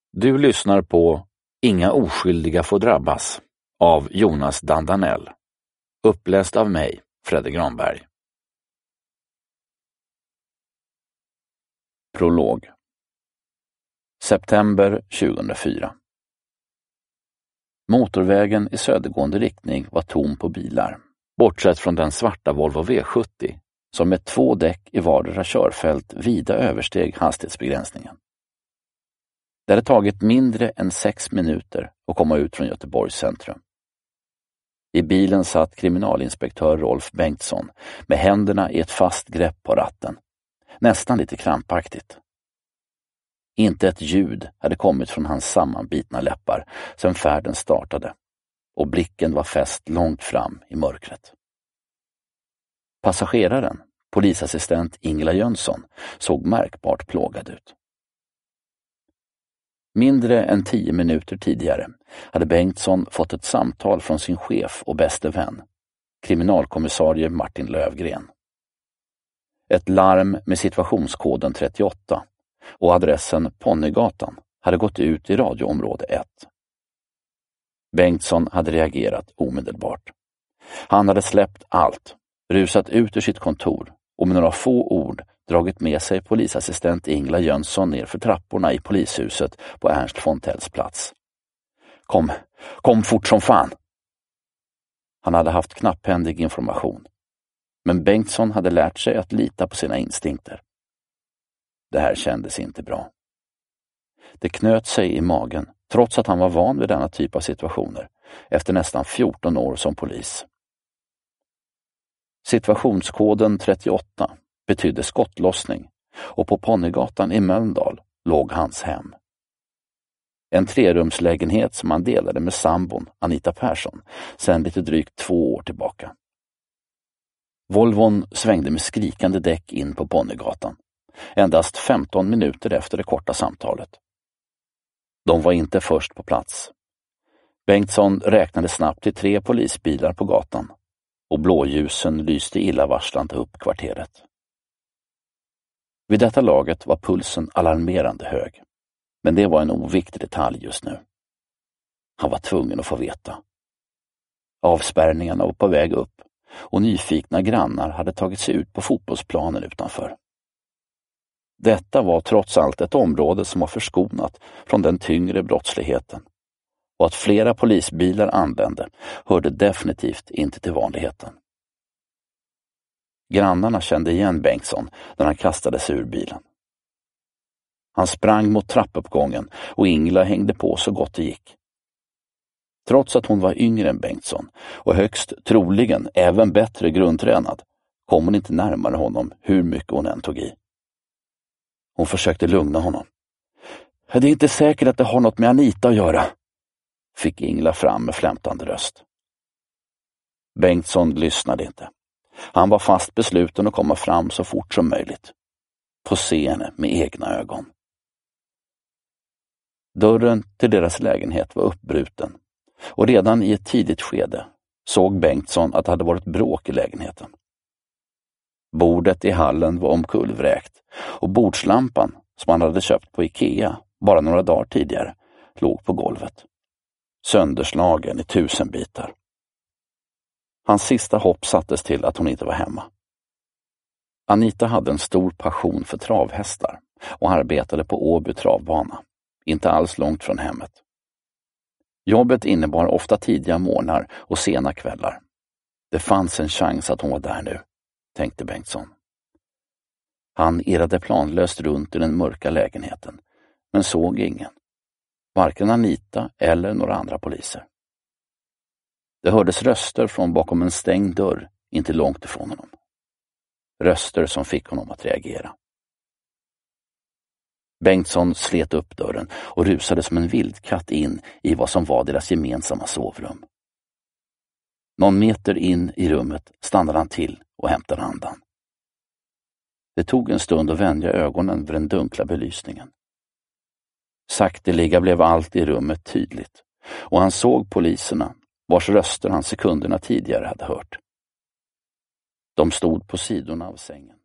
Du lyssnar på Inga oskyldiga får drabbas av Jonas Dandanell. Uppläst av mig, Fredrik Granberg. Prolog. September 2004. Motorvägen i södergående riktning var tom på bilar, bortsett från den svarta Volvo V70 som med 2 däck i vardera körfält vida översteg hastighetsbegränsningen. Det hade tagit mindre än 6 minuter att komma ut från Göteborgs centrum. I bilen satt kriminalinspektör Rolf Bengtsson med händerna i ett fast grepp på ratten, nästan lite krampaktigt. Inte ett ljud hade kommit från hans sammanbitna läppar sedan färden startade, och blicken var fäst långt fram i mörkret. Passageraren, polisassistent Ingela Jönsson, såg märkbart plågad ut. Mindre än 10 minuter tidigare hade Bengtsson fått ett samtal från sin chef och bäste vän, kriminalkommissarie Martin Lövgren. Ett larm med situationskoden 38 och adressen Ponnygatan hade gått ut i radioområde 1. Bengtsson hade reagerat omedelbart. Han hade släppt allt, rusat ut ur sitt kontor och med några få ord dragit med sig polisassistent Ingela Jönsson ner för trapporna i polishuset på Ernst Fontells plats. Kom fort som fan! Han hade haft knapphändig information, men Bengtsson hade lärt sig att lita på sina instinkter. Det här kändes inte bra. Det knöt sig i magen, trots att han var van vid denna typ av situationer, efter nästan 14 år som polis. Situationskoden 38 betydde skottlossning, och på Ponnygatan i Mölndal låg hans hem. En 3-rumslägenhet som han delade med sambon Anita Persson sedan lite drygt 2 år tillbaka. Volvon svängde med skrikande däck in på Ponnygatan, endast 15 minuter efter det korta samtalet. De var inte först på plats. Bengtsson räknade snabbt till 3 polisbilar på gatan, och blåljusen lyste illavarslande upp kvarteret. Vid detta laget var pulsen alarmerande hög, men det var en oviktig detalj just nu. Han var tvungen att få veta. Avspärrningarna var på väg upp, och nyfikna grannar hade tagit sig ut på fotbollsplanen utanför. Detta var trots allt ett område som var förskonat från den tyngre brottsligheten, och att flera polisbilar anlände hörde definitivt inte till vanligheten. Grannarna kände igen Bengtsson när han kastade sig ur bilen. Han sprang mot trappuppgången och Ingela hängde på så gott det gick. Trots att hon var yngre än Bengtsson och högst troligen även bättre grundtränad kom hon inte närmare honom hur mycket hon än tog i. Hon försökte lugna honom. Det är inte säkert att det har något med Anita att göra, fick Ingela fram med flämtande röst. Bengtsson lyssnade inte. Han var fast besluten att komma fram så fort som möjligt. Få se henne med egna ögon. Dörren till deras lägenhet var uppbruten, och redan i ett tidigt skede såg Bengtsson att det hade varit bråk i lägenheten. Bordet i hallen var omkullvräkt, och bordslampan som han hade köpt på Ikea bara några dagar tidigare låg på golvet, sönderslagen i 1000 bitar. Hans sista hopp sattes till att hon inte var hemma. Anita hade en stor passion för travhästar och arbetade på Åby travbana, inte alls långt från hemmet. Jobbet innebar ofta tidiga morgnar och sena kvällar. Det fanns en chans att hon var där nu, tänkte Bengtsson. Han irrade planlöst runt i den mörka lägenheten, men såg ingen. Varken Anita eller några andra poliser. Det hördes röster från bakom en stängd dörr inte långt ifrån honom. Röster som fick honom att reagera. Bengtsson slet upp dörren och rusade som en vildkatt in i vad som var deras gemensamma sovrum. Någon meter in i rummet stannade han till och hämtade andan. Det tog en stund att vänja ögonen vid den dunkla belysningen. Sakteliga blev allt i rummet tydligt, och han såg poliserna, vars röster han sekunderna tidigare hade hört. De stod på sidorna av sängen.